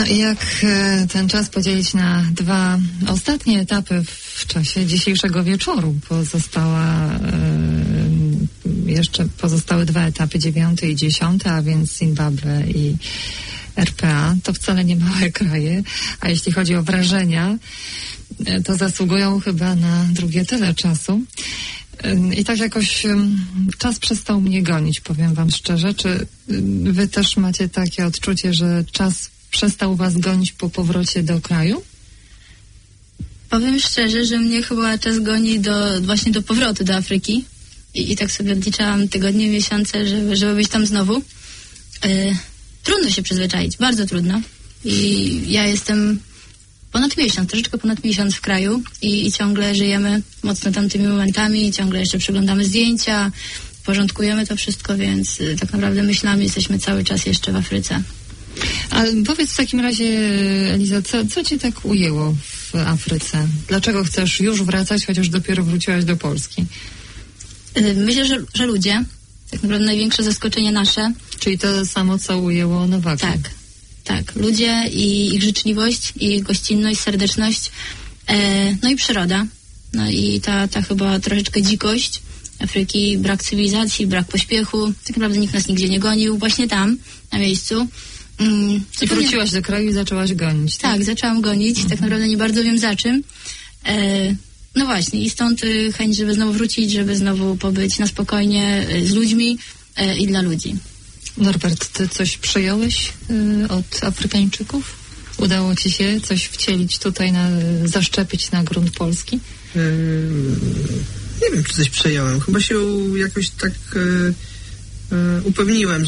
No i jak ten czas podzielić na dwa ostatnie etapy w czasie dzisiejszego wieczoru? Jeszcze pozostały dwa etapy, 9 i 10, a więc Zimbabwe i RPA. To wcale nie małe kraje, a jeśli chodzi o wrażenia, to zasługują chyba na drugie tyle czasu. I tak jakoś czas przestał mnie gonić, powiem wam szczerze. Czy wy też macie takie odczucie, że czas przestał was gonić po powrocie do kraju? Powiem szczerze, że mnie chyba czas goni właśnie do powrotu do Afryki. I tak sobie odliczałam tygodnie, miesiące, żeby być tam znowu. Trudno się przyzwyczaić, bardzo trudno. I ja jestem troszeczkę ponad miesiąc w kraju i ciągle żyjemy mocno tamtymi momentami, ciągle jeszcze przeglądamy zdjęcia, porządkujemy to wszystko, więc tak naprawdę myślami jesteśmy cały czas jeszcze w Afryce. A powiedz w takim razie, Eliza, co cię tak ujęło w Afryce? Dlaczego chcesz już wracać, chociaż dopiero wróciłaś do Polski? Myślę, że ludzie. Tak naprawdę największe zaskoczenie nasze. Czyli to samo, co ujęło Nowaka. Tak. Ludzie i ich życzliwość, i ich gościnność, serdeczność, no i przyroda. No i ta chyba troszeczkę dzikość Afryki, brak cywilizacji, brak pośpiechu. Tak naprawdę nikt nas nigdzie nie gonił. Właśnie tam, na miejscu. I wróciłaś do kraju i zaczęłaś gonić. Tak, zaczęłam gonić. Tak naprawdę nie bardzo wiem za czym. No właśnie, i stąd chęć, żeby znowu wrócić, żeby znowu pobyć na spokojnie z ludźmi i dla ludzi. Norbert, ty coś przejąłeś od Afrykańczyków? Udało ci się coś wcielić tutaj, zaszczepić na grunt polski? Nie wiem, czy coś przejąłem. Chyba się jakoś tak upewniłem,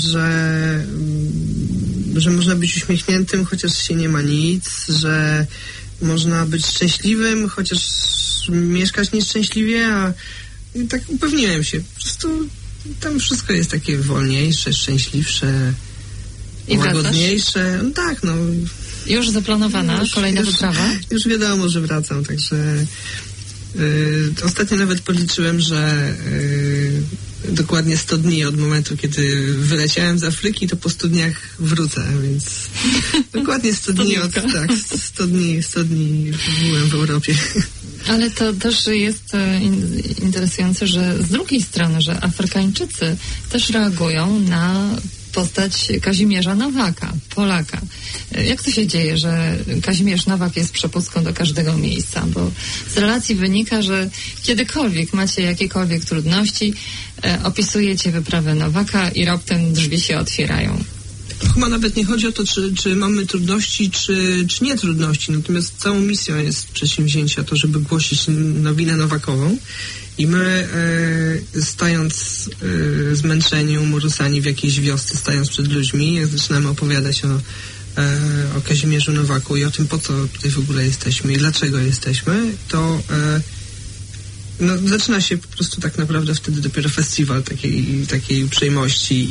że można być uśmiechniętym, chociaż się nie ma nic, że można być szczęśliwym, chociaż mieszkać nieszczęśliwie, a tak upewniłem się. Po prostu tam wszystko jest takie wolniejsze, szczęśliwsze, łagodniejsze. No tak, no. Już zaplanowana kolejna wyprawa? Już wiadomo, że wracam, także ostatnio nawet policzyłem, że dokładnie 100 dni od momentu, kiedy wyleciałem z Afryki, to po 100 dniach wrócę, więc dokładnie 100 dni 100 dni byłem w Europie. Ale to też jest interesujące, że z drugiej strony, że Afrykańczycy też reagują na postać Kazimierza Nowaka, Polaka. Jak to się dzieje, że Kazimierz Nowak jest przepustką do każdego miejsca? Bo z relacji wynika, że kiedykolwiek macie jakiekolwiek trudności, opisujecie wyprawę Nowaka i raptem drzwi się otwierają. Chyba nawet nie chodzi o to, czy mamy trudności, czy nie trudności. Natomiast całą misją jest przedsięwzięcia to, żeby głosić nowinę Nowakową. I my, stając zmęczeni, umorusani w jakiejś wiosce, stając przed ludźmi, jak zaczynamy opowiadać o Kazimierzu Nowaku i o tym, po co tutaj w ogóle jesteśmy i dlaczego jesteśmy, to zaczyna się po prostu tak naprawdę wtedy dopiero festiwal takiej uprzejmości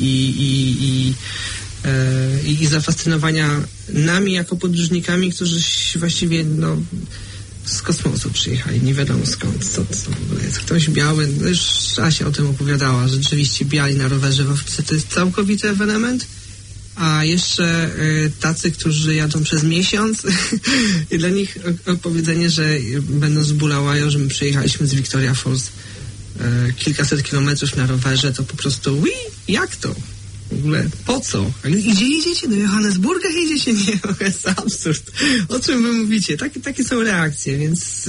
i zafascynowania nami jako podróżnikami, którzy właściwie z kosmosu przyjechali, nie wiadomo skąd, co w ogóle jest. Ktoś biały, już Asia o tym opowiadała, rzeczywiście biali na rowerze w Afryce to jest całkowity ewenement, a jeszcze tacy, którzy jadą przez miesiąc i dla nich opowiedzenie, że będąc z Bulawayo, że my przyjechaliśmy z Victoria Falls kilkaset kilometrów na rowerze, to po prostu jak to? W ogóle po co? Gdzie jedziecie? Do Johannesburga jedziecie? Nie, to jest absurd. O czym wy mówicie? Takie są reakcje, więc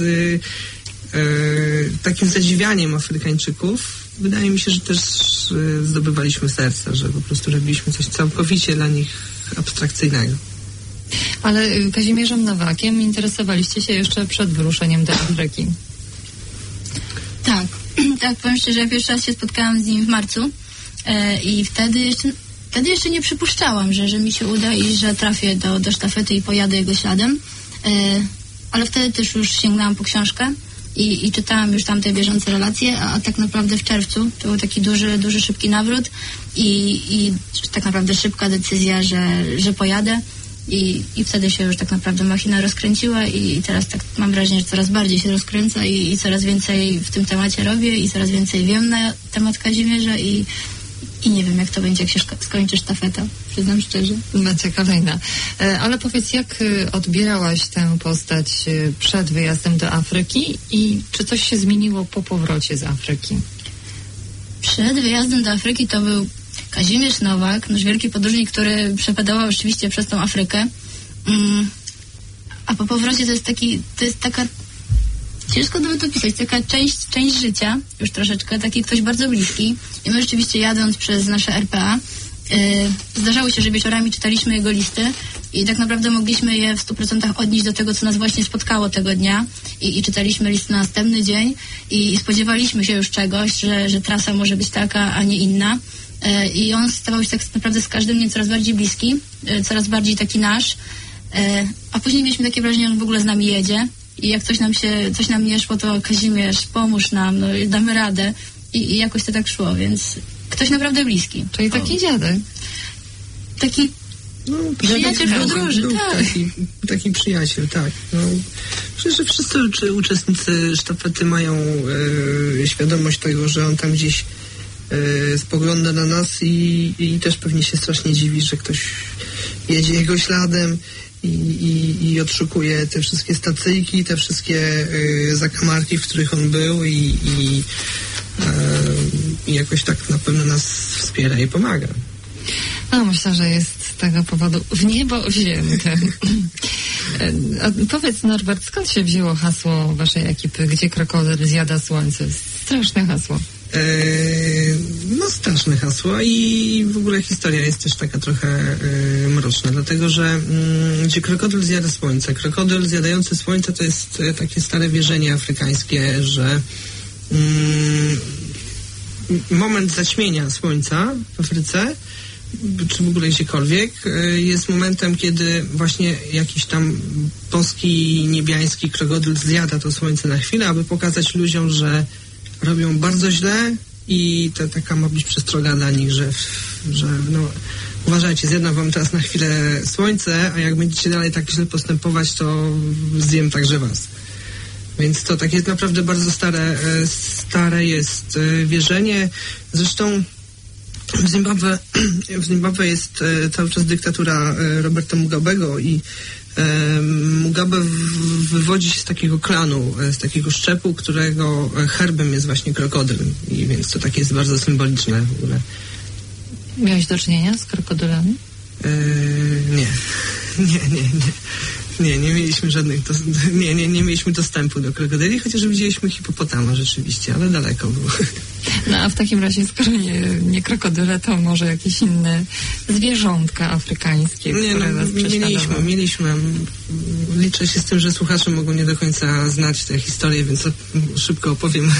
takim zadziwianiem Afrykańczyków wydaje mi się, że też zdobywaliśmy serca, że po prostu robiliśmy coś całkowicie dla nich abstrakcyjnego. Ale Kazimierzem Nowakiem interesowaliście się jeszcze przed wyruszeniem do Afryki. Tak, powiem szczerze, ja pierwszy raz się spotkałam z nim w marcu. I wtedy jeszcze nie przypuszczałam, że mi się uda i że trafię do sztafety i pojadę jego śladem. Ale wtedy też już sięgnęłam po książkę i czytałam już tamte bieżące relacje, a tak naprawdę w czerwcu to był taki duży, szybki nawrót i tak naprawdę szybka decyzja, że pojadę. I wtedy się już tak naprawdę machina rozkręciła i teraz tak mam wrażenie, że coraz bardziej się rozkręca i coraz więcej w tym temacie robię i coraz więcej wiem na temat Kazimierza i I nie wiem, jak to będzie, jak się skończy sztafeta, przyznam szczerze. Będzie kolejna. Ale powiedz, jak odbierałaś tę postać przed wyjazdem do Afryki i czy coś się zmieniło po powrocie z Afryki? Przed wyjazdem do Afryki to był Kazimierz Nowak, nasz wielki podróżnik, który przepedałował rzeczywiście przez tą Afrykę. A po powrocie to jest taka, ciężko nawet opisać, taka część życia, już troszeczkę, taki ktoś bardzo bliski. I my rzeczywiście jadąc przez nasze RPA, zdarzało się, że wieczorami czytaliśmy jego listy i tak naprawdę mogliśmy je w 100% odnieść do tego, co nas właśnie spotkało tego dnia i czytaliśmy list na następny dzień i spodziewaliśmy się już czegoś, że trasa może być taka, a nie inna. I on stawał się tak naprawdę z każdym dniem coraz bardziej bliski, coraz bardziej taki nasz, a później mieliśmy takie wrażenie, że on w ogóle z nami jedzie i jak coś nam nie szło, to Kazimierz, pomóż nam, no, damy radę i jakoś to tak szło, więc ktoś naprawdę bliski. Czyli taki dziadek. Taki przyjaciel podróży, tak. Taki przyjaciel, tak. No, myślę, że wszyscy uczestnicy sztafety mają świadomość tego, że on tam gdzieś spogląda na nas i też pewnie się strasznie dziwi, że ktoś jedzie jego śladem i odszukuje te wszystkie stacyjki, te wszystkie zakamarki, w których on był i jakoś tak na pewno nas wspiera i pomaga. No, myślę, że jest z tego powodu w niebo wzięte. Powiedz, Norbert, skąd się wzięło hasło waszej ekipy, gdzie krokodyl zjada słońce? Straszne hasło. No, straszne hasło i w ogóle historia jest też taka trochę mroczna, dlatego że gdzie krokodyl zjada słońce. Krokodyl zjadający słońce to jest takie stare wierzenie afrykańskie, że moment zaćmienia słońca w Afryce czy w ogóle gdziekolwiek jest momentem, kiedy właśnie jakiś tam boski, niebiański krokodyl zjada to słońce na chwilę, aby pokazać ludziom, że robią bardzo źle i to taka ma być przestroga dla nich, że no, uważajcie, zjadam wam teraz na chwilę słońce, a jak będziecie dalej tak źle postępować, to zjem także was. Więc to takie naprawdę bardzo stare jest wierzenie. Zresztą w Zimbabwe jest cały czas dyktatura Roberta Mugabego i Mugabe wywodzi się z takiego klanu, z takiego szczepu, którego herbem jest właśnie krokodyl. I więc to takie jest bardzo symboliczne w ogóle. Miałeś do czynienia z krokodylami? Nie mieliśmy żadnych, nie mieliśmy dostępu do krokodyli, chociaż widzieliśmy hipopotama rzeczywiście, ale daleko było. No a w takim razie, skoro nie krokodyle, to może jakieś inne zwierzątka afrykańskie, które was prześladowały? Mieliśmy. Liczę się z tym, że słuchacze mogą nie do końca znać tę historię, więc szybko opowiem.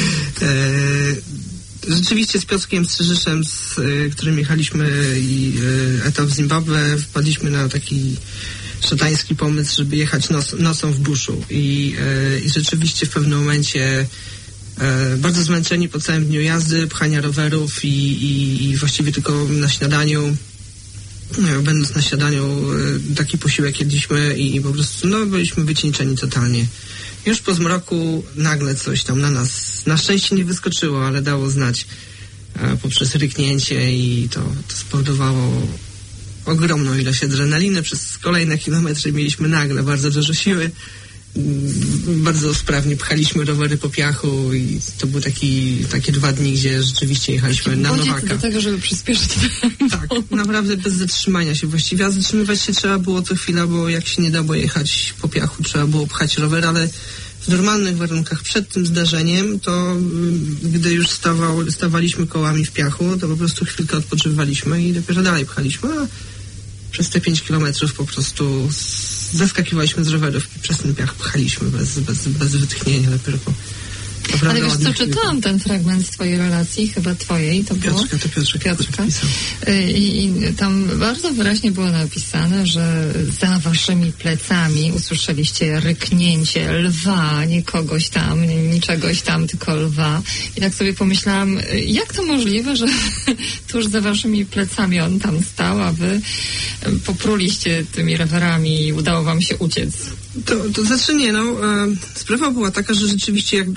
Rzeczywiście z Piotrkiem Strzyżyszem, z którym jechaliśmy i etap w Zimbabwe, wpadliśmy na taki szatański pomysł, żeby jechać nocą w buszu i rzeczywiście w pewnym momencie bardzo zmęczeni po całym dniu jazdy, pchania rowerów i właściwie tylko na śniadaniu, będąc na śniadaniu, taki posiłek jedliśmy i po prostu byliśmy wycieńczeni totalnie. Już po zmroku nagle coś tam na nas na szczęście nie wyskoczyło, ale dało znać poprzez ryknięcie i to spowodowało ogromną ilość adrenaliny. Przez kolejne kilometry mieliśmy nagle bardzo dużo siły. Bardzo sprawnie pchaliśmy rowery po piachu i to były takie 2 dni, gdzie rzeczywiście jechaliśmy na Nowaka. Do tego, żeby przyspieszyć. Tak, naprawdę bez zatrzymania się właściwie. A zatrzymywać się trzeba było co chwila, bo jak się nie dało jechać po piachu, trzeba było pchać rower, ale w normalnych warunkach przed tym zdarzeniem, to gdy już stawaliśmy kołami w piachu, to po prostu chwilkę odpoczywaliśmy i dopiero dalej pchaliśmy, a przez te 5 kilometrów po prostu zeskakiwaliśmy z rowerów i przez ten piach pchaliśmy bez wytchnienia dopiero po. Ale wiesz co, czytałam ten fragment z twojej relacji, chyba twojej, to było? Piotrka. I tam bardzo wyraźnie było napisane, że za waszymi plecami usłyszeliście ryknięcie lwa, nie kogoś tam, niczegoś tam, tylko lwa. I tak sobie pomyślałam, jak to możliwe, że tuż za waszymi plecami on tam stał, a wy popruliście tymi rowerami i udało wam się uciec? To znaczy nie, sprawa była taka, że rzeczywiście jak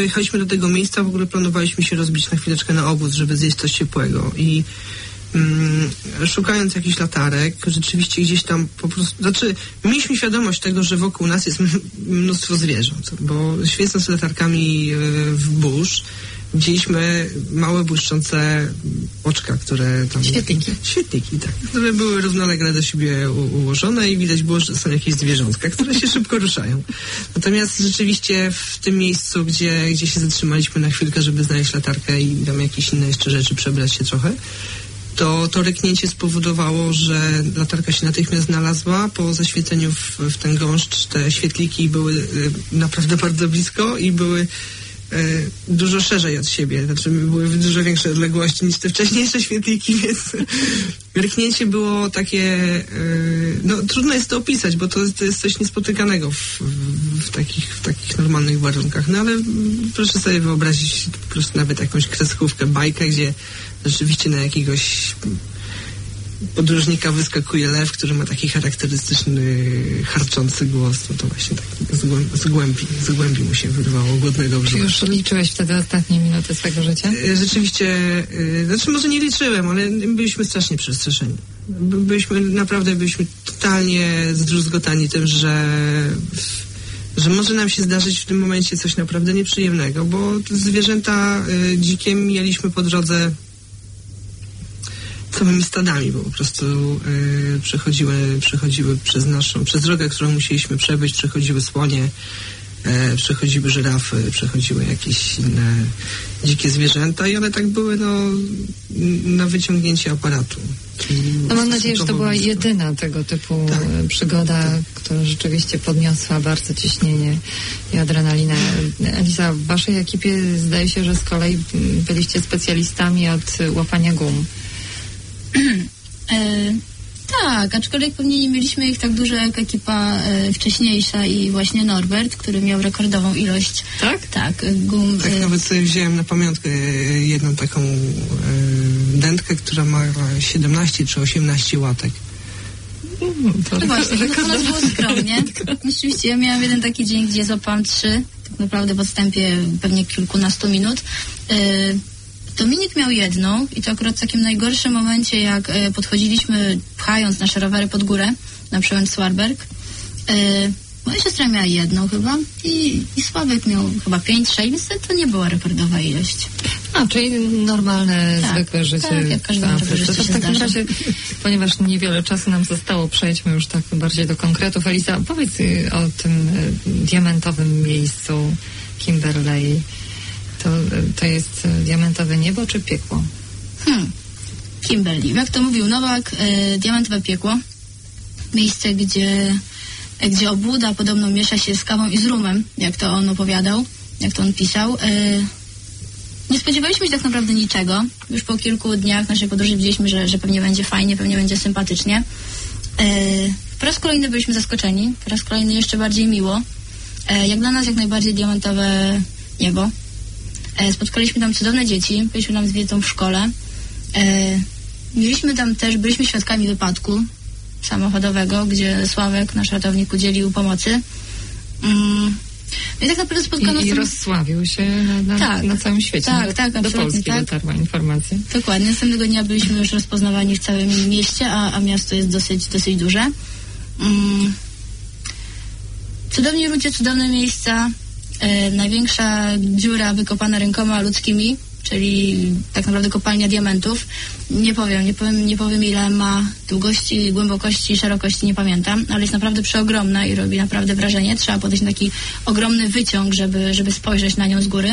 dojechaliśmy do tego miejsca, w ogóle planowaliśmy się rozbić na chwileczkę na obóz, żeby zjeść coś ciepłego i szukając jakichś latarek, rzeczywiście gdzieś tam po prostu, mieliśmy świadomość tego, że wokół nas jest mnóstwo zwierząt, bo świecąc latarkami w burz, widzieliśmy małe błyszczące oczka, które tam... Świetliki, tak. Które były równolegle do siebie ułożone i widać było, że są jakieś zwierzątka, które się szybko ruszają. Natomiast rzeczywiście w tym miejscu, gdzie się zatrzymaliśmy na chwilkę, żeby znaleźć latarkę i tam jakieś inne jeszcze rzeczy, przebrać się trochę, to ryknięcie spowodowało, że latarka się natychmiast znalazła. Po zaświeceniu w ten gąszcz te świetliki były naprawdę bardzo blisko i były dużo szerzej od siebie, znaczy były w dużo większej odległości niż te wcześniejsze świetliki, więc ryknięcie było takie, trudno jest to opisać, bo to jest coś niespotykanego w takich normalnych warunkach, no ale proszę sobie wyobrazić po prostu nawet jakąś kreskówkę, bajkę, gdzie rzeczywiście na jakiegoś podróżnika wyskakuje lew, który ma taki charakterystyczny, harczący głos, no to właśnie tak z głębi mu się wyrwało głodnego brzucha. Czy już liczyłeś wtedy ostatnie minuty swego życia? Rzeczywiście, może nie liczyłem, ale byliśmy strasznie przestraszeni. Byliśmy totalnie zdruzgotani tym, że może nam się zdarzyć w tym momencie coś naprawdę nieprzyjemnego, bo zwierzęta dzikie mieliśmy po drodze całymi stadami, bo po prostu przechodziły przez drogę, którą musieliśmy przebyć, przechodziły słonie, przechodziły żyrafy, przechodziły jakieś inne dzikie zwierzęta i one tak były na wyciągnięcie aparatu. No mam nadzieję, że to była jedyna tego typu przygoda, która rzeczywiście podniosła bardzo ciśnienie i adrenalinę. Eliza, w waszej ekipie zdaje się, że z kolei byliście specjalistami od łapania gum. Tak, aczkolwiek pewnie nie mieliśmy ich tak dużo jak ekipa wcześniejsza i właśnie Norbert, który miał rekordową ilość. Tak? Tak, gum. Tak, nawet sobie wziąłem na pamiątkę jedną taką dętkę, która ma 17 czy 18 łatek. No właśnie, to u nas było skromnie. Rzeczywiście, ja miałam jeden taki dzień, gdzie złapałam 3, tak naprawdę w odstępie pewnie kilkunastu minut. Dominik miał jedną i to akurat w takim najgorszym momencie, jak podchodziliśmy, pchając nasze rowery pod górę na przełęcz Swarberg. Moja siostra miała jedną chyba i Sławek miał chyba 5-6, więc to nie była rekordowa ilość. Czyli normalne, zwykłe życie. Tak, jak każdemu życie się w takim zdarza. razie, ponieważ niewiele czasu nam zostało, przejdźmy już tak bardziej do konkretów. Eliza, powiedz o tym diamentowym miejscu Kimberley. To jest diamentowe niebo czy piekło? Kimberley. Jak to mówił Nowak, diamentowe piekło. Miejsce, gdzie obłuda podobno miesza się z kawą i z rumem, jak to on opowiadał, jak to on pisał. Nie spodziewaliśmy się tak naprawdę niczego. Już po kilku dniach naszej podróży widzieliśmy, że pewnie będzie fajnie, pewnie będzie sympatycznie. Po raz kolejny byliśmy zaskoczeni, po raz kolejny jeszcze bardziej miło. Jak dla nas jak najbardziej diamentowe niebo. Spotkaliśmy tam cudowne dzieci, byliśmy tam z wiedzą w szkole. Byliśmy świadkami wypadku samochodowego, gdzie Sławek, nasz ratownik, udzielił pomocy. I tak naprawdę spotkano... I rozsławił się na całym świecie. Tak, do Polski dotarła informacja. Dokładnie. Następnego dnia byliśmy już rozpoznawani w całym mieście, a miasto jest dosyć duże. Cudowni ludzie, cudowne miejsca. Największa dziura wykopana rękoma ludzkimi, czyli tak naprawdę kopalnia diamentów. Nie powiem ile ma długości, głębokości, szerokości, nie pamiętam, ale jest naprawdę przeogromna i robi naprawdę wrażenie. Trzeba podejść na taki ogromny wyciąg, żeby spojrzeć na nią z góry.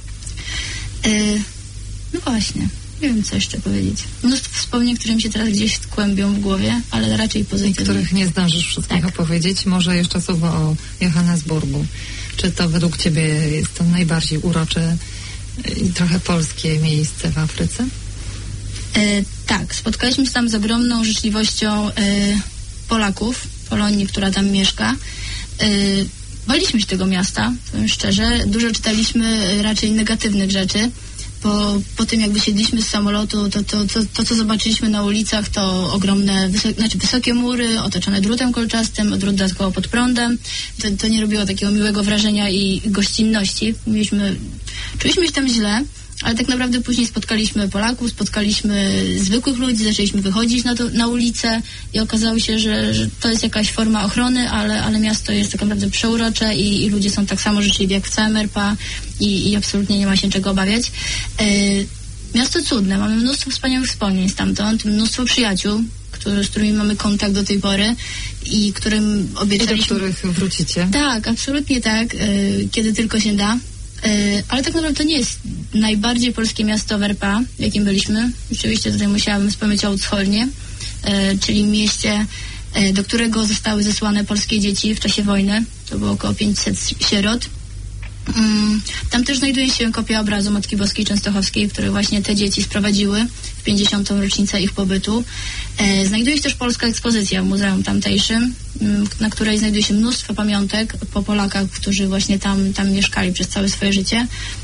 No właśnie, nie wiem co jeszcze powiedzieć. Mnóstwo wspomnień, które mi się teraz gdzieś kłębią w głowie, ale raczej pozytywnie. Których nie zdążysz wszystkich opowiedzieć. Może jeszcze słowo o Johannesburgu. Czy to według ciebie jest to najbardziej urocze i trochę polskie miejsce w Afryce? Tak, spotkaliśmy się tam z ogromną życzliwością Polaków, Polonii, która tam mieszka. Baliśmy się tego miasta, powiem szczerze. Dużo czytaliśmy raczej negatywnych rzeczy. po tym jak wysiedliśmy z samolotu, to co zobaczyliśmy na ulicach, to ogromne, wysokie mury, otoczone drutem kolczastym, drut dodatkowo pod prądem. To nie robiło takiego miłego wrażenia i gościnności. Czuliśmy się tam źle, ale tak naprawdę później spotkaliśmy Polaków, spotkaliśmy zwykłych ludzi, zaczęliśmy wychodzić na ulicę i okazało się, że to jest jakaś forma ochrony, ale miasto jest tak naprawdę przeurocze i ludzie są tak samo życzliwi jak w całym RPA i absolutnie nie ma się czego obawiać. Miasto cudne, mamy mnóstwo wspaniałych wspomnień stamtąd, mnóstwo przyjaciół, z którymi mamy kontakt do tej pory i którym obiecaliśmy... I do których wrócicie. Tak, absolutnie tak, kiedy tylko się da. Ale tak naprawdę to nie jest najbardziej polskie miasto w RPA, w jakim byliśmy. Rzeczywiście tutaj musiałabym wspomnieć o Ucholnie, czyli mieście, do którego zostały zesłane polskie dzieci w czasie wojny. To było około 500 sierot. Tam też znajduje się kopia obrazu Matki Boskiej Częstochowskiej, które właśnie te dzieci sprowadziły w 50. rocznicę ich pobytu. Znajduje się też polska ekspozycja w muzeum tamtejszym, na której znajduje się mnóstwo pamiątek po Polakach, którzy właśnie tam mieszkali przez całe swoje życie.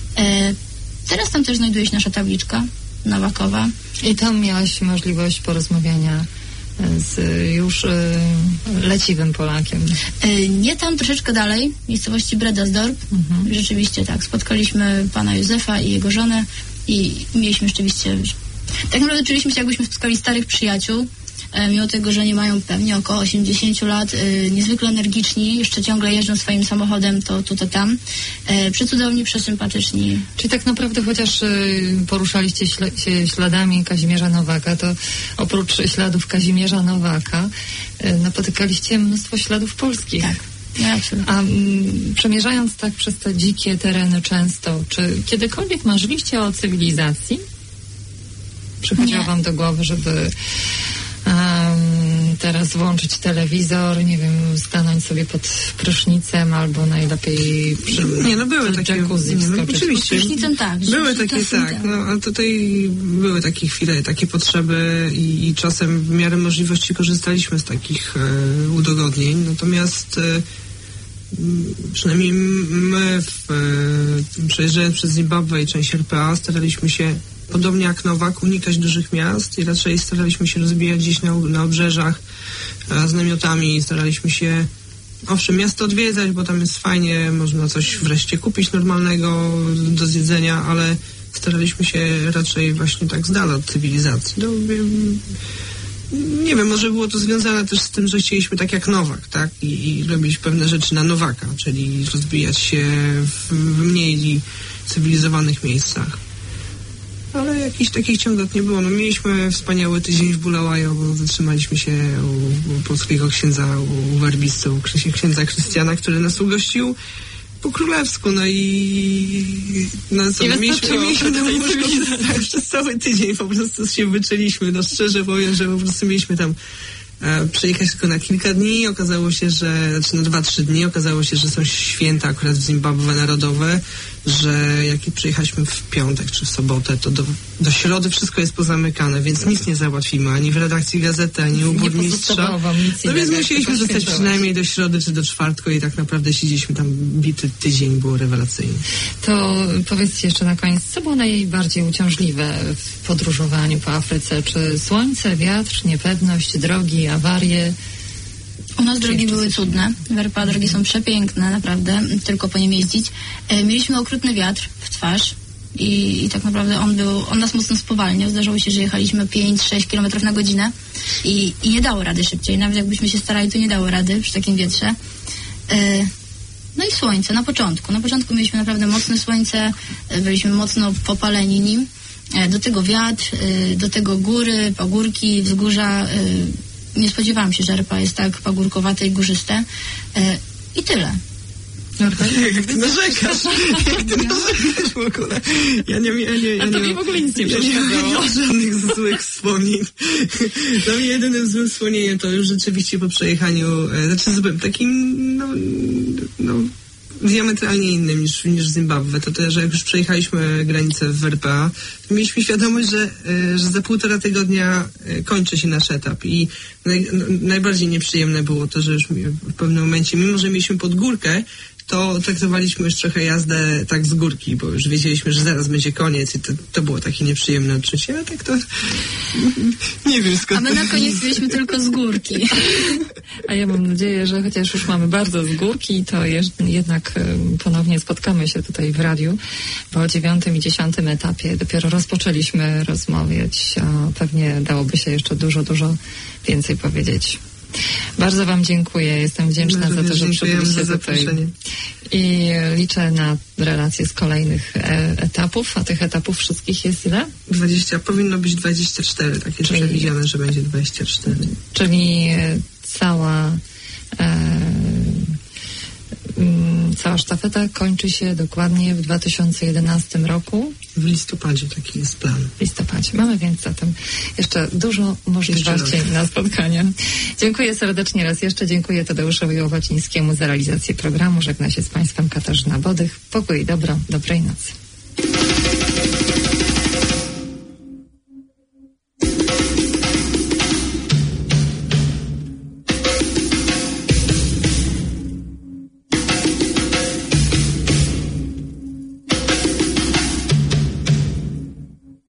Teraz tam też znajduje się nasza tabliczka nowakowa. I tam miałaś możliwość porozmawiania z już leciwym Polakiem. Nie tam, troszeczkę dalej, w miejscowości Bredasdorp. Rzeczywiście tak, spotkaliśmy pana Józefa i jego żonę i mieliśmy rzeczywiście... Tak naprawdę czuliśmy się, jakbyśmy spotkali starych przyjaciół, mimo tego, że nie mają pewnie około 80 lat, niezwykle energiczni, jeszcze ciągle jeżdżą swoim samochodem to tam. Przecudowni, przesympatyczni. Czyli tak naprawdę chociaż poruszaliście się śladami Kazimierza Nowaka, to oprócz śladów Kazimierza Nowaka napotykaliście mnóstwo śladów polskich. Tak. Ja, absolutnie. A przemierzając tak przez te dzikie tereny często, czy kiedykolwiek marzyliście o cywilizacji? Przychodziło wam do głowy, żeby teraz włączyć telewizor, nie wiem, stanąć sobie pod prysznicem albo najlepiej przy były takie jacuzzi wskoczyć. Oczywiście. Prysznicem tak. Były takie, tak. No, a tutaj były takie chwile, takie potrzeby i czasem w miarę możliwości korzystaliśmy z takich udogodnień. Natomiast przynajmniej my przejeżdżając przez Zimbabwe i część RPA staraliśmy się podobnie jak Nowak, unikać dużych miast i raczej staraliśmy się rozbijać gdzieś na obrzeżach z namiotami. Staraliśmy się, owszem, miasto odwiedzać, bo tam jest fajnie, można coś wreszcie kupić normalnego do zjedzenia, ale staraliśmy się raczej właśnie tak z dala od cywilizacji. No, nie wiem, może było to związane też z tym, że chcieliśmy tak jak Nowak, tak? I robić pewne rzeczy na Nowaka, czyli rozbijać się w mniej cywilizowanych miejscach. Ale jakichś takich ciągot nie było. No, mieliśmy wspaniały tydzień w Bulawajo, bo zatrzymaliśmy się u polskiego księdza, u werbisty, u księdza Krystiana, który nas ugościł po królewsku. No i mieliśmy na łóżko przez cały tydzień po prostu się wyczyliśmy. No szczerze powiem, że po prostu mieliśmy tam przejechać tylko na kilka dni. Okazało się, że na 2-3 dni okazało się, że są święta akurat w Zimbabwe narodowe, że jak przyjechaliśmy w piątek czy w sobotę, to do środy wszystko jest pozamykane, więc nic nie załatwimy, ani w redakcji gazety, ani u burmistrza. No więc musieliśmy zostać przynajmniej do środy czy do czwartku i tak naprawdę siedzieliśmy tam bity tydzień, było rewelacyjnie. To powiedzcie jeszcze na koniec, co było najbardziej uciążliwe w podróżowaniu po Afryce? Czy słońce, wiatr, niepewność, drogi, awarie? U nas drogi były cudne. W RPA drogi są przepiękne, naprawdę, tylko po nim jeździć. Mieliśmy okrutny wiatr w twarz i tak naprawdę on nas mocno spowalniał. Zdarzało się, że jechaliśmy 5-6 km na godzinę i nie dało rady szybciej. Nawet jakbyśmy się starali, to nie dało rady przy takim wietrze. No i słońce na początku. Na początku mieliśmy naprawdę mocne słońce, byliśmy mocno popaleni nim. Do tego wiatr, do tego góry, pagórki, wzgórza. Nie spodziewałam się, że RPA jest tak pagórkowate i górzyste. I tyle. Jak ty narzekasz? W ogóle? A to mi w ogóle nic nie przeszkadzało. Nie mam żadnych złych wspomnień. Dla mnie jedynym złym wspomnieniem to już rzeczywiście po przejechaniu, takim diametralnie innym niż Zimbabwe. To, że jak już przejechaliśmy granicę w RPA, to mieliśmy świadomość, że za 1,5 tygodnia kończy się nasz etap i najbardziej nieprzyjemne było to, że już w pewnym momencie, mimo że mieliśmy pod górkę, to traktowaliśmy już trochę jazdę tak z górki, bo już wiedzieliśmy, że zaraz będzie koniec i to było takie nieprzyjemne odczucie, ale tak to nie wiem skąd. A my na koniec byliśmy tylko z górki. A ja mam nadzieję, że chociaż już mamy bardzo z górki, to jednak ponownie spotkamy się tutaj w radiu, bo o 9. i 10. etapie dopiero rozpoczęliśmy rozmawiać, a pewnie dałoby się jeszcze dużo więcej powiedzieć. Bardzo wam dziękuję. Jestem wdzięczna za to, że przybyliście tutaj. I liczę na relacje z kolejnych etapów. A tych etapów wszystkich jest ile? 20, powinno być 24. Tak jest przewidziane, że będzie 24. Czyli cała sztafeta kończy się dokładnie w 2011 roku. W listopadzie taki jest plan. W listopadzie. Mamy więc zatem jeszcze dużo możliwości na spotkania. Dziękuję serdecznie raz jeszcze. Dziękuję Tadeuszowi Łowacińskiemu za realizację programu. Żegna się z Państwem Katarzyna Bodych. Pokój i dobro. Dobrej nocy.